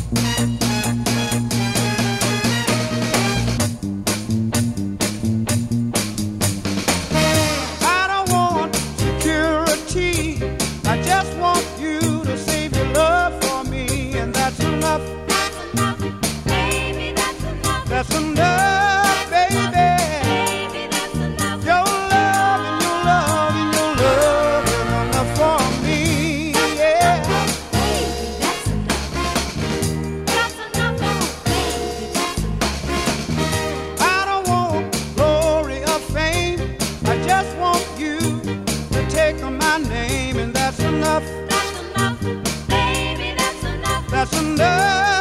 I don't want security. I just want you to save your love for me, and that's enough. That's enough, baby, that's enough. That's enough, baby. Baby, that's enough. Your love and your love and your love is enough for me. Yeah. Baby, that's enough. That's enough, oh, baby, that's enough. I don't want glory or fame. I just want you to take my name, and that's enough. That's enough, baby, that's enough. That's enough.